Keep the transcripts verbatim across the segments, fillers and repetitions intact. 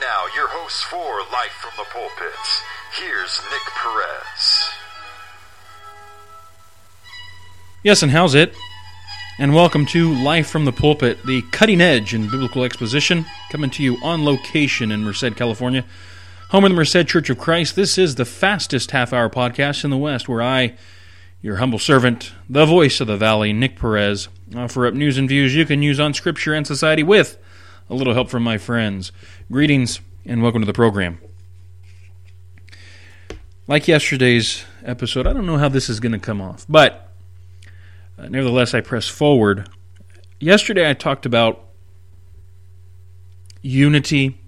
now, your hosts for Life from the Pulpits. Here's Nick Perez. Yes, and how's it? And welcome to Life from the Pulpit, the cutting edge in biblical exposition, coming to you on location in Merced, California, home of the Merced Church of Christ. This is the fastest half-hour podcast in the West, where I, your humble servant, the voice of the valley, Nick Perez, offer up news and views you can use on Scripture and society with a little help from my friends. Greetings and welcome to the program. Like yesterday's episode, I don't know how this is going to come off, but uh, nevertheless, I press forward. Yesterday I talked about unity,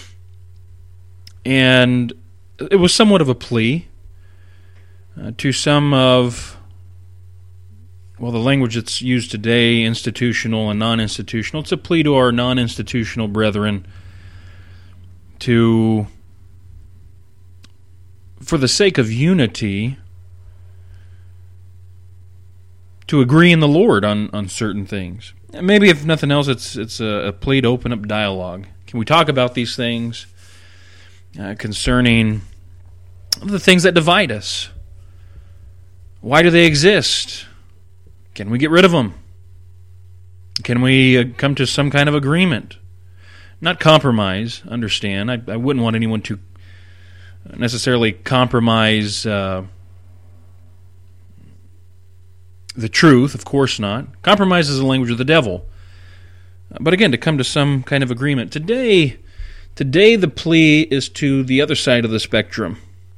and it was somewhat of a plea uh, to some of Well, the language that's used today, institutional and non-institutional, it's a plea to our non-institutional brethren to, for the sake of unity, to agree in the Lord on, on certain things. And maybe if nothing else, it's it's a, a plea to open up dialogue. Can we talk about these things uh, concerning the things that divide us? Why do they exist? Can we get rid of them? Can we uh, come to some kind of agreement? Not compromise, understand. I, I wouldn't want anyone to necessarily compromise uh, the truth, of course not. Compromise is the language of the devil. But again, to come to some kind of agreement. Today, today the plea is to the other side of the spectrum.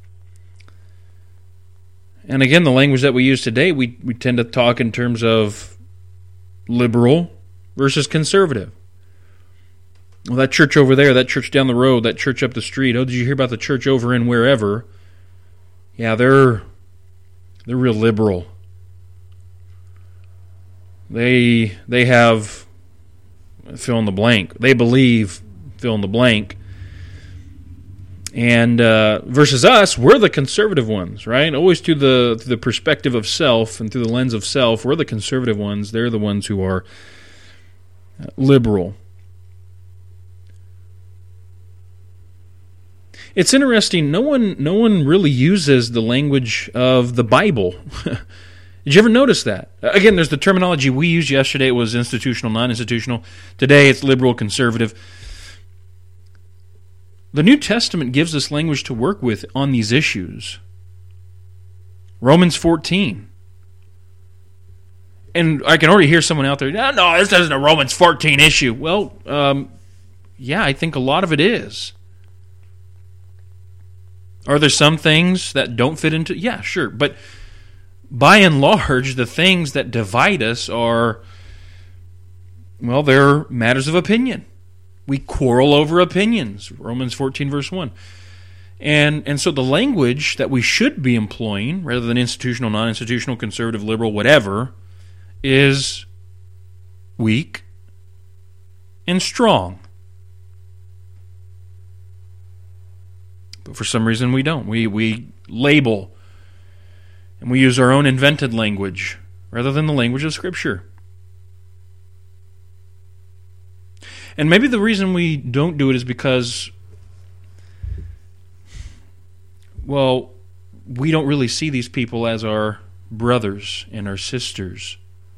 And again, the language that we use today, we, we tend to talk in terms of liberal versus conservative. Well, that church over there, that church down the road, that church up the street, oh, did you hear about the church over in wherever? Yeah, they're they're real liberal. They they have fill in the blank. They believe fill in the blank. And uh, versus us, we're the conservative ones, right? Always through the through the perspective of self and through the lens of self, we're the conservative ones. They're the ones who are uh, liberal. It's interesting. No one, no one really uses the language of the Bible. Did you ever notice that? Again, there's the terminology we used yesterday. It was institutional, non-institutional. Today, it's liberal, conservative. The New Testament gives us language to work with on these issues. Romans fourteen. And I can already hear someone out there, no, no, this isn't a Romans fourteen issue. Well, um, yeah, I think a lot of it is. Are there some things that don't fit into? Yeah, sure. But by and large, the things that divide us are, well, they're matters of opinion. We quarrel over opinions, Romans fourteen, verse one. And and so the language that we should be employing, rather than institutional, non-institutional, conservative, liberal, whatever, is weak and strong. But for some reason we don't. We, we label and we use our own invented language rather than the language of Scripture. And maybe the reason we don't do it is because, well, we don't really see these people as our brothers and our sisters.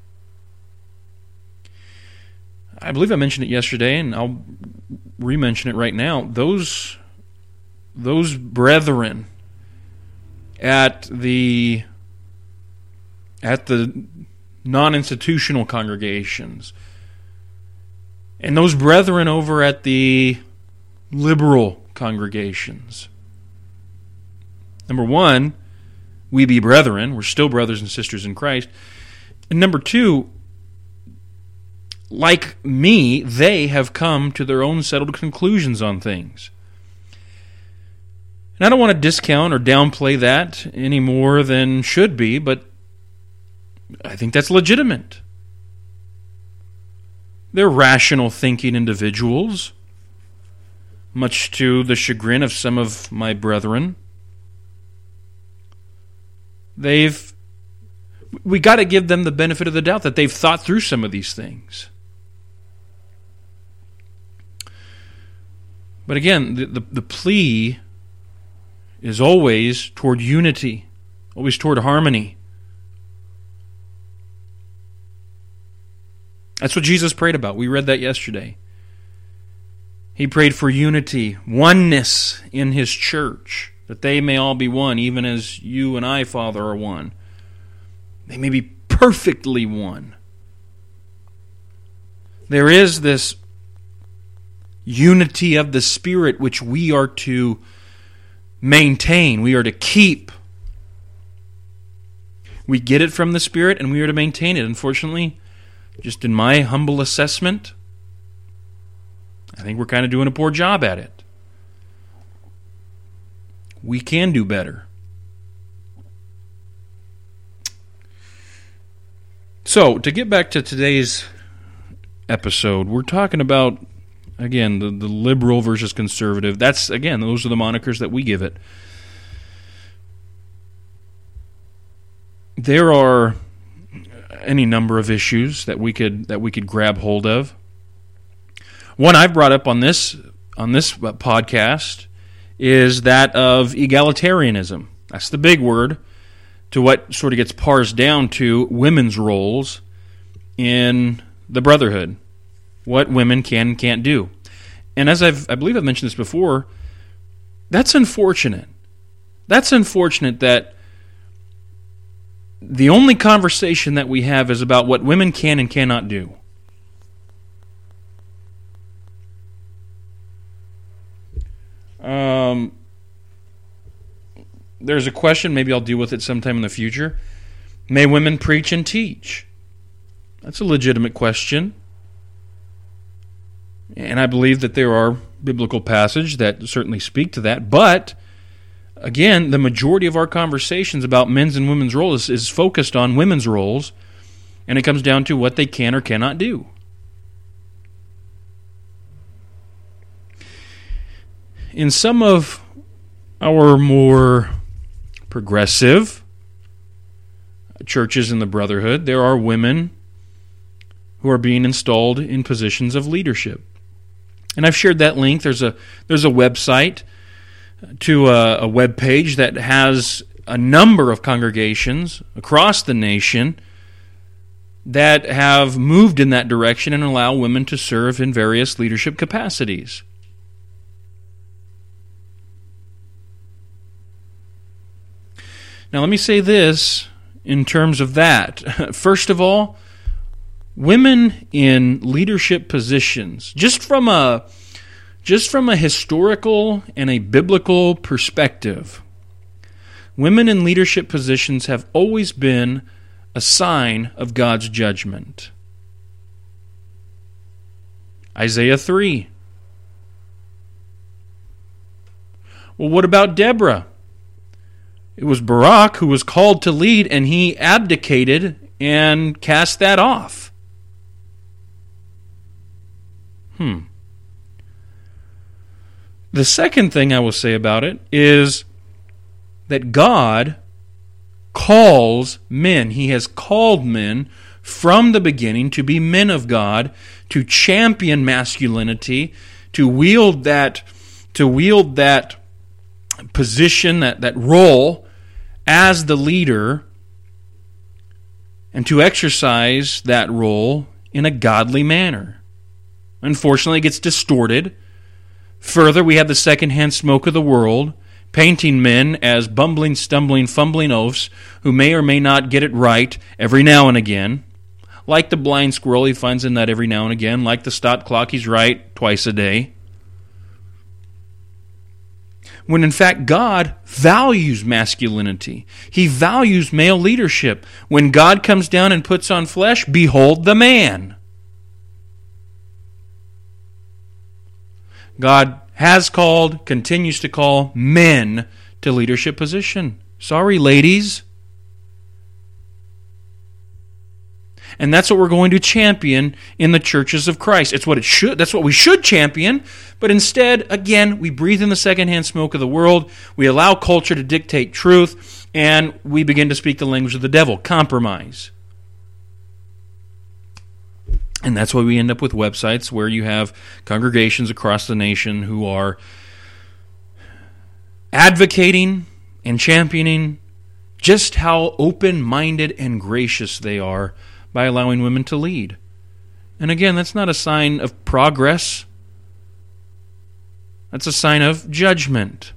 I believe I mentioned it yesterday, and I'll re-mention it right now. Those, those brethren at the at the non-institutional congregations, and those brethren over at the liberal congregations. Number one, we be brethren. We're still brothers and sisters in Christ. And number two, like me, they have come to their own settled conclusions on things. And I don't want to discount or downplay that any more than should be, but I think that's legitimate. They're rational thinking individuals, much to the chagrin of some of my brethren. They've, we got to give them the benefit of the doubt that they've thought through some of these things. But again, the, the, the plea is always toward unity, always toward harmony. That's what Jesus prayed about. We read that yesterday. He prayed for unity, oneness in His church, that they may all be one, even as you and I, Father, are one. They may be perfectly one. There is this unity of the Spirit which we are to maintain, we are to keep. We get it from the Spirit and we are to maintain it. Unfortunately, just in my humble assessment, I think we're kind of doing a poor job at it. We can do better. So, to get back to today's episode, we're talking about, again, the, the liberal versus conservative. That's, again, those are the monikers that we give it. There are any number of issues that we could that we could grab hold of. One I've brought up on this on this podcast is that of egalitarianism. That's the big word to what sort of gets parsed down to women's roles in the brotherhood, what women can and can't do. And as I've I believe I've mentioned this before, that's unfortunate. That's unfortunate that the only conversation that we have is about what women can and cannot do. Um, there's a question, maybe I'll deal with it sometime in the future. May women preach and teach? That's a legitimate question. And I believe that there are biblical passages that certainly speak to that, but again, the majority of our conversations about men's and women's roles is, is focused on women's roles, and it comes down to what they can or cannot do. In some of our more progressive churches in the Brotherhood, there are women who are being installed in positions of leadership. And I've shared that link. There's a there's a website to a, a web page that has a number of congregations across the nation that have moved in that direction and allow women to serve in various leadership capacities. Now let me say this in terms of that. First of all, women in leadership positions, just from a Just from a historical and a biblical perspective, women in leadership positions have always been a sign of God's judgment. Isaiah three. Well, what about Deborah? It was Barak who was called to lead, and he abdicated and cast that off. Hmm. The second thing I will say about it is that God calls men. He has called men from the beginning to be men of God, to champion masculinity, to wield that, to wield that position, that, that role as the leader, and to exercise that role in a godly manner. Unfortunately, it gets distorted. Further, we have the secondhand smoke of the world, painting men as bumbling, stumbling, fumbling oafs who may or may not get it right every now and again. Like the blind squirrel, he finds a nut every now and again. Like the stop clock, he's right twice a day. When in fact, God values masculinity. He values male leadership. When God comes down and puts on flesh, behold the man. God has called, continues to call men to leadership position. Sorry, ladies. And that's what we're going to champion in the churches of Christ. It's what it should. That's what we should champion. But instead, again, we breathe in the secondhand smoke of the world. We allow culture to dictate truth, and we begin to speak the language of the devil, compromise. And that's why we end up with websites where you have congregations across the nation who are advocating and championing just how open-minded and gracious they are by allowing women to lead. And again, that's not a sign of progress. That's a sign of judgment.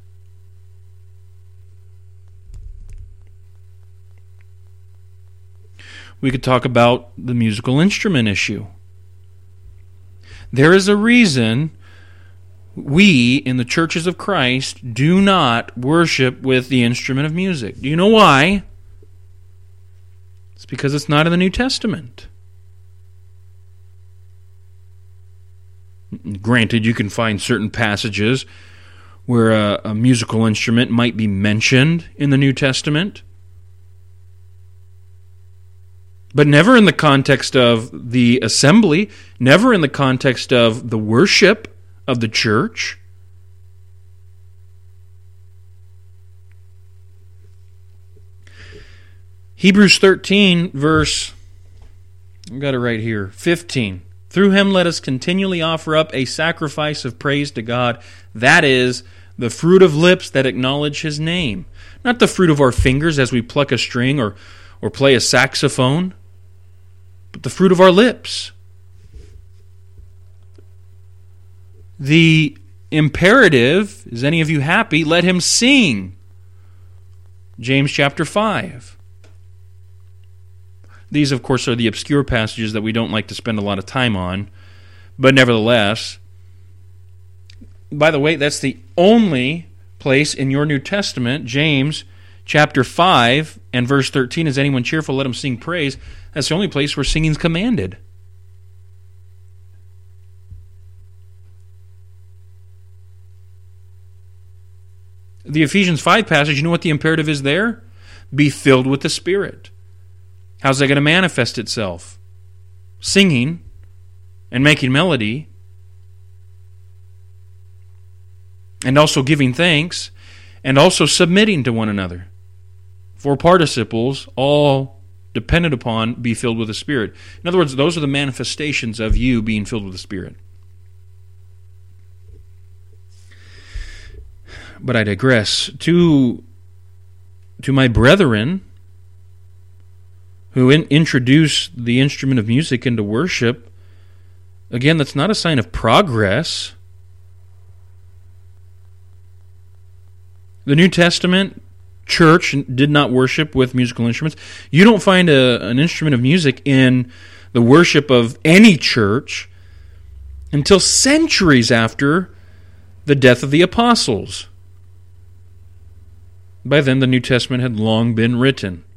We could talk about the musical instrument issue. There is a reason we, in the churches of Christ, do not worship with the instrument of music. Do you know why? It's because it's not in the New Testament. Granted, you can find certain passages where a, a musical instrument might be mentioned in the New Testament, but never in the context of the assembly, never in the context of the worship of the church. Hebrews thirteen, verse, I've got it right here, fifteen. Through him let us continually offer up a sacrifice of praise to God, that is, the fruit of lips that acknowledge his name. Not the fruit of our fingers as we pluck a string or, or play a saxophone, but the fruit of our lips. The imperative, is any of you happy? Let him sing. James chapter five. These, of course, are the obscure passages that we don't like to spend a lot of time on, but nevertheless, by the way, that's the only place in your New Testament, James chapter five and verse thirteen, is anyone cheerful, let him sing praise. That's the only place where singing is commanded. The Ephesians five passage, you know what the imperative is there? Be filled with the Spirit. How's that going to manifest itself? Singing and making melody, and also giving thanks, and also submitting to one another. Four participles, all dependent upon be filled with the Spirit. In other words, those are the manifestations of you being filled with the Spirit. But I digress. To, to my brethren who in, introduce the instrument of music into worship, again, that's not a sign of progress. The New Testament church did not worship with musical instruments. You don't find a, an instrument of music in the worship of any church until centuries after the death of the apostles. By then, the New Testament had long been written.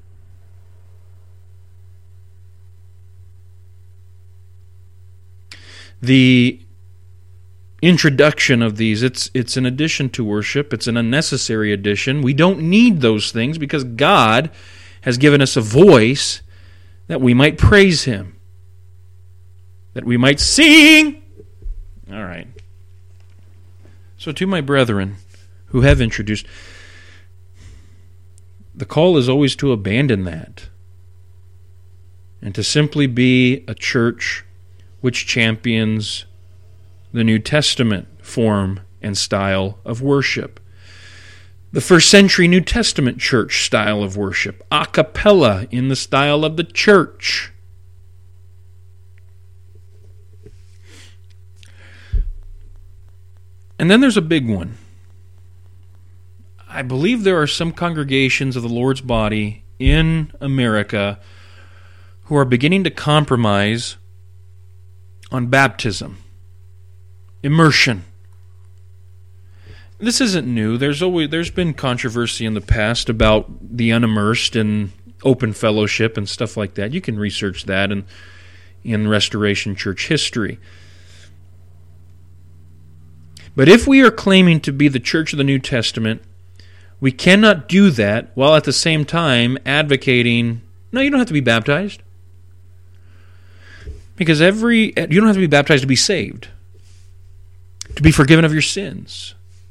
The introduction of these, it's it's an addition to worship. It's an unnecessary addition. We don't need those things because God has given us a voice that we might praise him, that we might sing. All right. So to my brethren who have introduced, the call is always to abandon that and to simply be a church which champions the New Testament form and style of worship. The first century New Testament church style of worship, a cappella in the style of the church. And then there's a big one. I believe there are some congregations of the Lord's body in America who are beginning to compromise on baptism, immersion. This isn't new. There's always there's been controversy in the past about the unimmersed and open fellowship and stuff like that. You can research that in, in Restoration Church history. But if we are claiming to be the church of the New Testament, we cannot do that while at the same time advocating, no, you don't have to be baptized. Because every you don't have to be baptized to be saved, to be forgiven of your sins.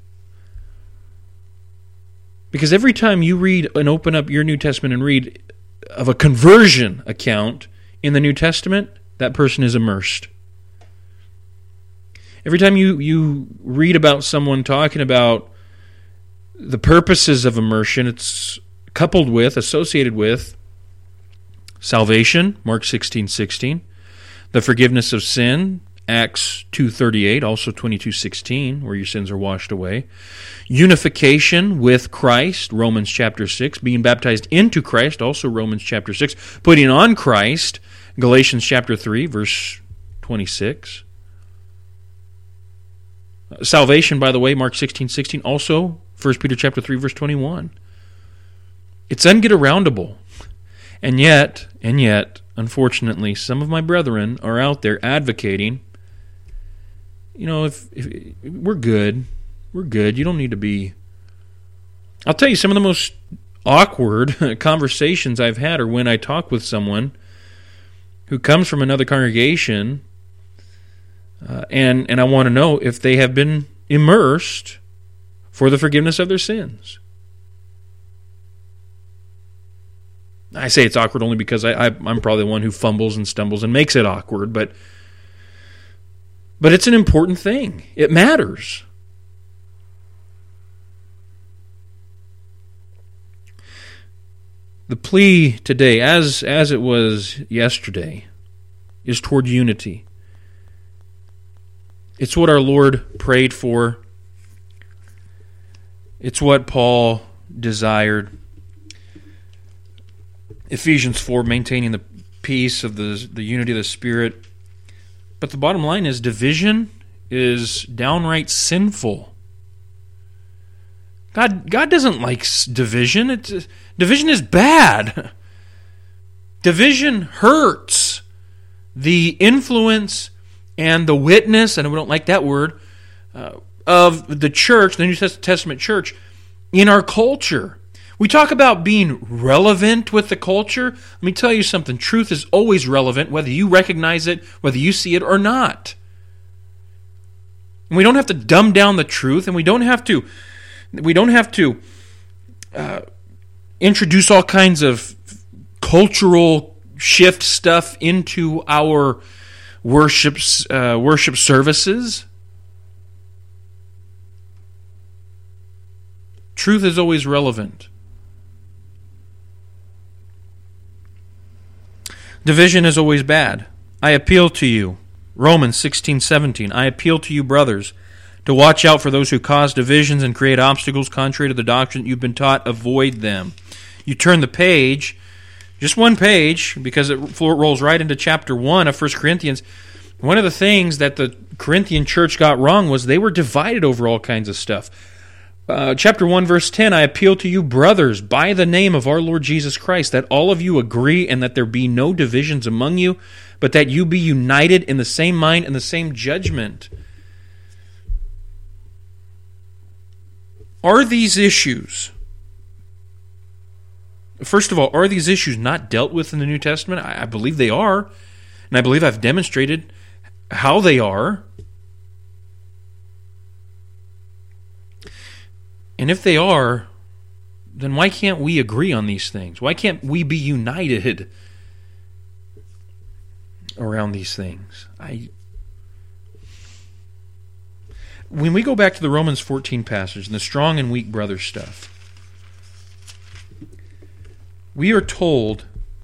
Because every time you read and open up your New Testament and read of a conversion account in the New Testament, that person is immersed. Every time you, you read about someone talking about the purposes of immersion, it's coupled with, associated with, salvation, Mark sixteen sixteen, the forgiveness of sin, Acts two thirty-eight, also twenty-two sixteen, where your sins are washed away, unification with Christ, Romans chapter six, being baptized into Christ, also Romans chapter six, putting on Christ, Galatians chapter three, verse twenty-six. Salvation, by the way, Mark sixteen sixteen, also First Peter chapter three, verse twenty-one. It's ungetaroundable. And yet, and yet, unfortunately, some of my brethren are out there advocating, you know, if, if we're good, we're good, you don't need to be... I'll tell you, some of the most awkward conversations I've had are when I talk with someone who comes from another congregation, uh, and, and I want to know if they have been immersed for the forgiveness of their sins. I say it's awkward only because I, I, I'm probably the one who fumbles and stumbles and makes it awkward, but but it's an important thing. It matters. The plea today, as as it was yesterday, is toward unity. It's what our Lord prayed for. It's what Paul desired. Ephesians four, maintaining the peace of the, the unity of the Spirit. But the bottom line is division is downright sinful. God, God doesn't like division. It's, division is bad. Division hurts the influence and the witness, and we don't like that word, uh, of the church, the New Testament church, in our culture. We talk about being relevant with the culture. Let me tell you something. Truth is always relevant, whether you recognize it, whether you see it or not. And we don't have to dumb down the truth, and we don't have to we don't have to uh, introduce all kinds of cultural shift stuff into our worships uh, worship services. Truth is always relevant. Division is always bad. I appeal to you, Romans sixteen seventeen, I appeal to you, brothers, to watch out for those who cause divisions and create obstacles contrary to the doctrine that you've been taught. Avoid them. You turn the page, just one page, because it rolls right into chapter one of First Corinthians. One of the things that the Corinthian church got wrong was they were divided over all kinds of stuff. Uh, chapter one, verse ten, I appeal to you, brothers, by the name of our Lord Jesus Christ, that all of you agree and that there be no divisions among you, but that you be united in the same mind and the same judgment. Are these issues, first of all, are these issues not dealt with in the New Testament? I, I believe they are, and I believe I've demonstrated how they are. And if they are, then why can't we agree on these things? Why can't we be united around these things? I, when we go back to the Romans fourteen passage and the strong and weak brother stuff, we are told,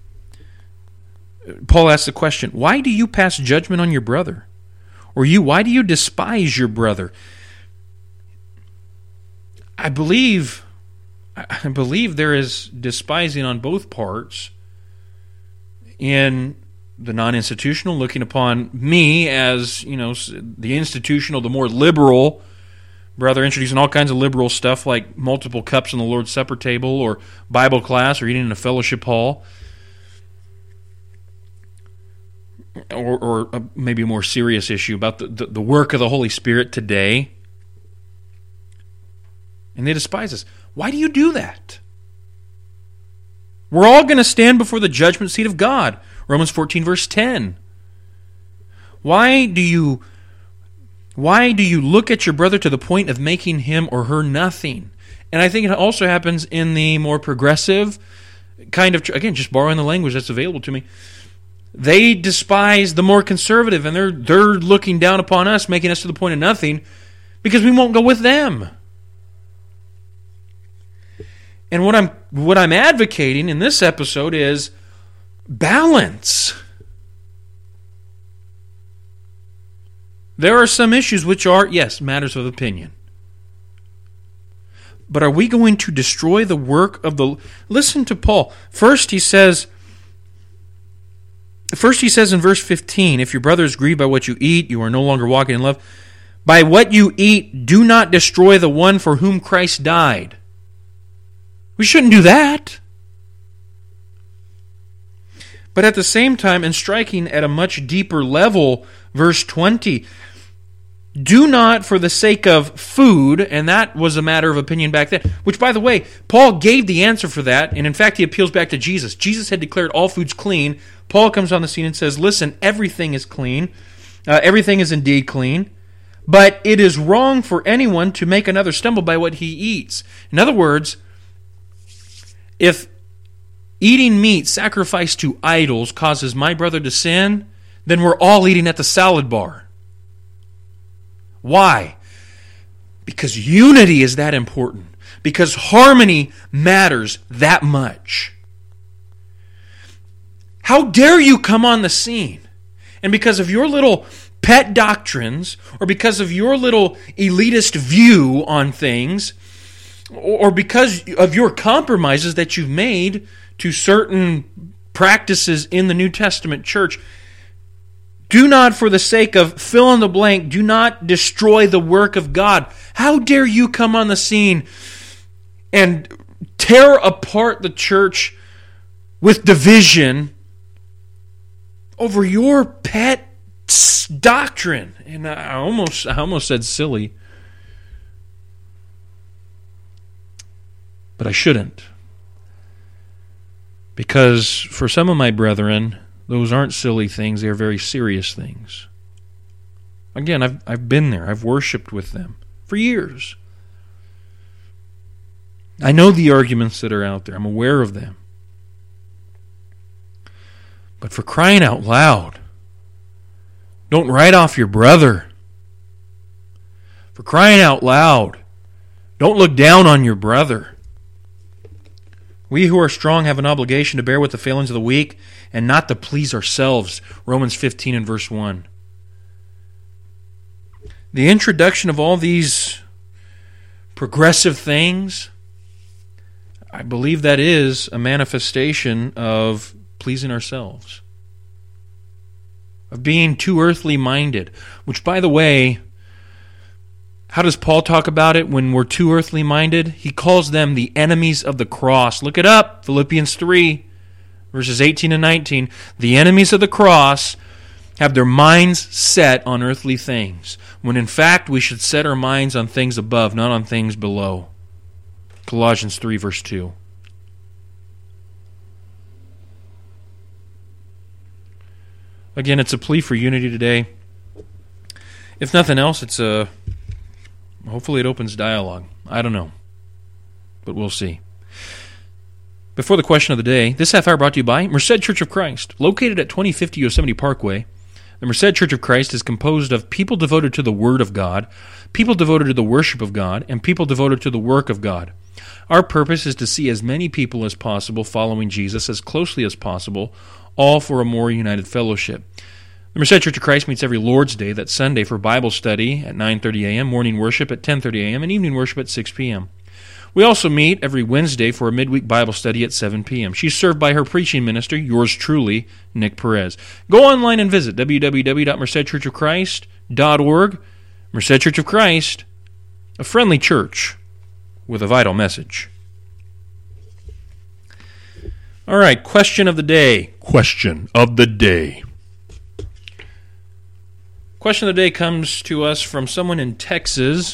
Paul asks the question, why do you pass judgment on your brother? Or you, why do you despise your brother? I believe, I believe there is despising on both parts in the non-institutional, looking upon me as, you know, the institutional, the more liberal brother, introducing all kinds of liberal stuff like multiple cups on the Lord's Supper table or Bible class or eating in a fellowship hall. Or, or a, maybe a more serious issue about the, the, the work of the Holy Spirit today. And they despise us. Why do you do that? We're all going to stand before the judgment seat of God. Romans fourteen, verse ten. Why do you why do you look at your brother to the point of making him or her nothing? And I think it also happens in the more progressive kind of, again, just borrowing the language that's available to me, They despise the more conservative, and they're they're looking down upon us, making us to the point of nothing, because we won't go with them. And what I'm what I'm advocating in this episode is balance. There are some issues which are, yes, matters of opinion. But are we going to destroy the work of the... Listen to Paul. First he says, First he says in verse fifteen, if your brother is grieved by what you eat, you are no longer walking in love. By what you eat, do not destroy the one for whom Christ died. We shouldn't do that. But at the same time, and striking at a much deeper level, verse twenty, do not for the sake of food, and that was a matter of opinion back then, which, by the way, Paul gave the answer for that, and in fact he appeals back to Jesus. Jesus had declared all foods clean. Paul comes on the scene and says, listen, everything is clean. Uh, everything is indeed clean. But it is wrong for anyone to make another stumble by what he eats. In other words, if eating meat sacrificed to idols causes my brother to sin, then we're all eating at the salad bar. Why? Because unity is that important. Because harmony matters that much. How dare you come on the scene, and because of your little pet doctrines, or because of your little elitist view on things, or because of your compromises that you've made to certain practices in the New Testament church, do not, for the sake of fill in the blank, do not destroy the work of God. How dare you come on the scene and tear apart the church with division over your pet doctrine? And I almost, I almost said silly, but I shouldn't. Because for some of my brethren, those aren't silly things, they're very serious things. Again, I've I've been there. I've worshipped with them for years. I know the arguments that are out there. I'm aware of them. But for crying out loud, don't write off your brother. For crying out loud, don't look down on your brother. We who are strong have an obligation to bear with the failings of the weak and not to please ourselves. Romans fifteen and verse one. The introduction of all these progressive things, I believe that is a manifestation of pleasing ourselves, of being too earthly minded, which, by the way, how does Paul talk about it when we're too earthly minded? He calls them the enemies of the cross. Look it up, Philippians three, verses eighteen and nineteen. The enemies of the cross have their minds set on earthly things, when in fact we should set our minds on things above, not on things below. Colossians three, verse two. Again, it's a plea for unity today. If nothing else, it's a hopefully it opens dialogue. I don't know, but we'll see. Before the question of the day, this half hour brought to you by Merced Church of Christ, located at twenty fifty Yosemite Parkway. The Merced Church of Christ is composed of people devoted to the Word of God, people devoted to the worship of God, and people devoted to the work of God. Our purpose is to see as many people as possible following Jesus as closely as possible, all for a more united fellowship. The Merced Church of Christ meets every Lord's Day, that's Sunday, for Bible study at nine thirty a.m., morning worship at ten thirty a.m., and evening worship at six p.m. We also meet every Wednesday for a midweek Bible study at seven p.m. She's served by her preaching minister, yours truly, Nick Perez. Go online and visit w w w dot merced church of christ dot org. Merced Church of Christ, a friendly church with a vital message. All right, question of the day. Question of the day. Question of the day comes to us from someone in Texas.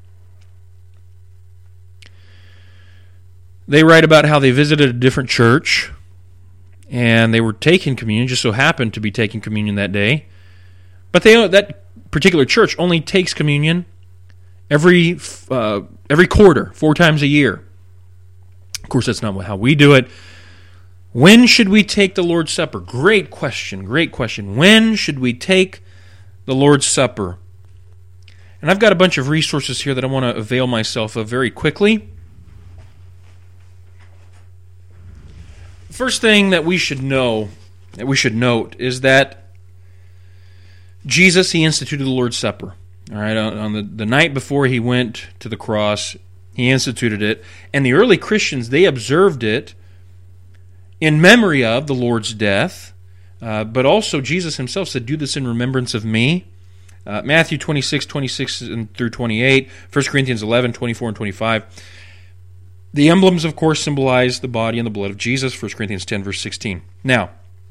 They write about how they visited a different church, and they were taking communion, just so happened to be taking communion that day. But they that particular church only takes communion every uh, every quarter, four times a year. Of course, that's not how we do it. When should we take the Lord's Supper? Great question, great question. When should we take the Lord's Supper? And I've got a bunch of resources here that I want to avail myself of very quickly. The first thing that we should know, that we should note, is that Jesus, he instituted the Lord's Supper. All right, on, on the, the night before he went to the cross, he instituted it. And the early Christians, they observed it in memory of the Lord's death, uh, but also Jesus himself said, do this in remembrance of me. Uh, Matthew twenty-six, twenty-six through twenty-eight, First Corinthians eleven, twenty-four and twenty-five. The emblems, of course, symbolize the body and the blood of Jesus, First Corinthians ten, verse sixteen. Now,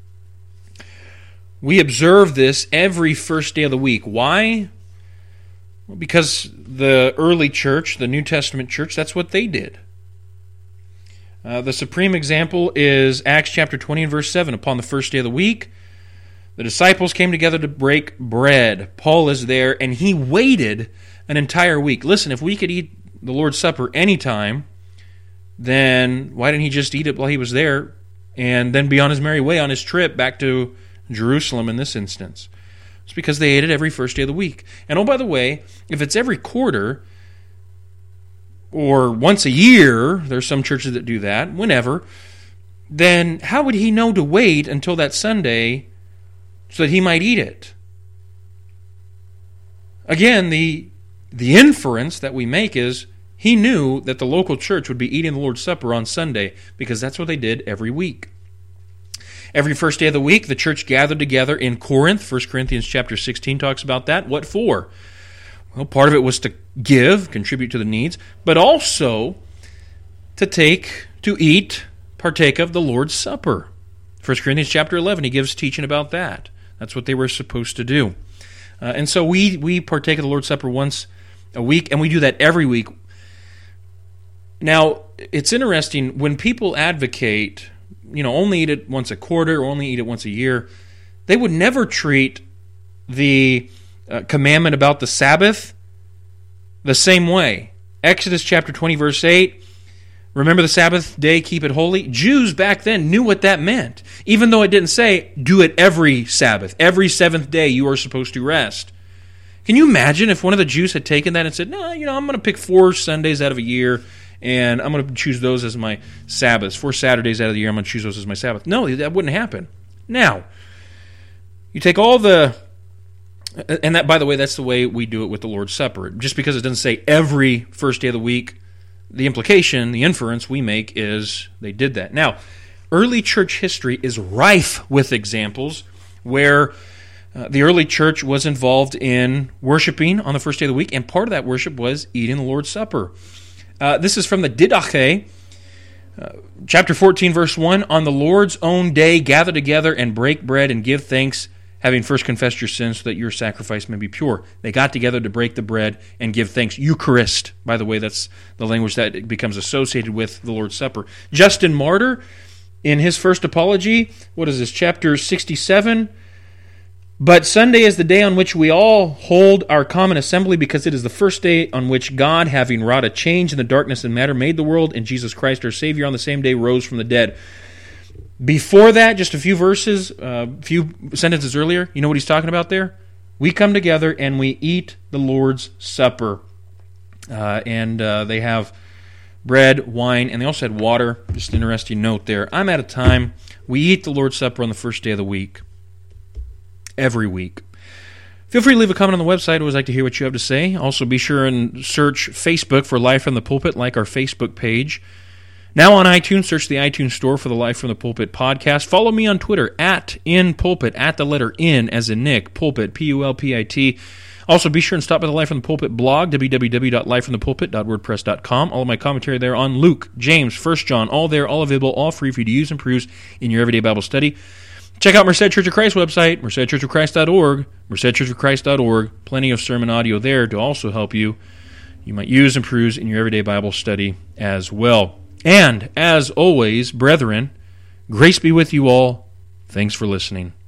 we observe this every first day of the week. Why? Well, because the early church, the New Testament church, that's what they did. Uh, the supreme example is Acts chapter twenty and verse seven. Upon the first day of the week, the disciples came together to break bread. Paul is there, and he waited an entire week. Listen, if we could eat the Lord's Supper anytime, then why didn't he just eat it while he was there and then be on his merry way on his trip back to Jerusalem in this instance? It's because they ate it every first day of the week. And oh, by the way, if it's every quarter or once a year, there's some churches that do that, whenever, then how would he know to wait until that Sunday so that he might eat it? Again, the the inference that we make is he knew that the local church would be eating the Lord's Supper on Sunday because that's what they did every week. Every first day of the week, the church gathered together in Corinth. First Corinthians chapter sixteen talks about that. What for? Well, part of it was to give, contribute to the needs, but also to take, to eat, partake of the Lord's Supper. First Corinthians chapter eleven, he gives teaching about that. That's what they were supposed to do. Uh, and so we, we partake of the Lord's Supper once a week, and we do that every week. Now, it's interesting, when people advocate, you know, only eat it once a quarter or only eat it once a year, they would never treat the uh, commandment about the Sabbath the same way. Exodus chapter twenty, verse eight, remember the Sabbath day, keep it holy. Jews back then knew what that meant, even though it didn't say, do it every Sabbath. Every seventh day you are supposed to rest. Can you imagine if one of the Jews had taken that and said, no, you know, I'm going to pick four Sundays out of a year, and I'm going to choose those as my Sabbaths. Four Saturdays out of the year, I'm going to choose those as my Sabbath. No, that wouldn't happen. Now, you take all the, and that, by the way, that's the way we do it with the Lord's Supper. Just because it doesn't say every first day of the week, the implication, the inference we make is they did that. Now, early church history is rife with examples where uh, the early church was involved in worshiping on the first day of the week, and part of that worship was eating the Lord's Supper. Uh, this is from the Didache, uh, chapter fourteen, verse one. On the Lord's own day, gather together and break bread and give thanks, having first confessed your sins so that your sacrifice may be pure. They got together to break the bread and give thanks. Eucharist, by the way, that's the language that becomes associated with the Lord's Supper. Justin Martyr, in his first apology, what is this, chapter sixty-seven? But Sunday is the day on which we all hold our common assembly, because it is the first day on which God, having wrought a change in the darkness and matter, made the world, and Jesus Christ, our Savior, on the same day rose from the dead. Before that, just a few verses, a uh, few sentences earlier, you know what he's talking about there? We come together and we eat the Lord's Supper. Uh, and uh, they have bread, wine, and they also had water. Just an interesting note there. I'm out of time. We eat the Lord's Supper on the first day of the week. Every week. Feel free to leave a comment on the website. I always like to hear what you have to say. Also, be sure and search Facebook for Life from the Pulpit, like our Facebook page. Now on iTunes, search the iTunes store for the Life from the Pulpit podcast. Follow me on Twitter, at InPulpit, at the letter N as in Nick, Pulpit, P U L P I T. Also, be sure and stop by the Life from the Pulpit blog, w w w dot life from the pulpit dot wordpress dot com. All of my commentary there on Luke, James, First John, all there, all available, all free for you to use and peruse in your everyday Bible study. Check out Merced Church of Christ website, merced church of christ dot org, merced church of christ dot org. Plenty of sermon audio there to also help you. You might use and peruse in your everyday Bible study as well. And, as always, brethren, grace be with you all. Thanks for listening.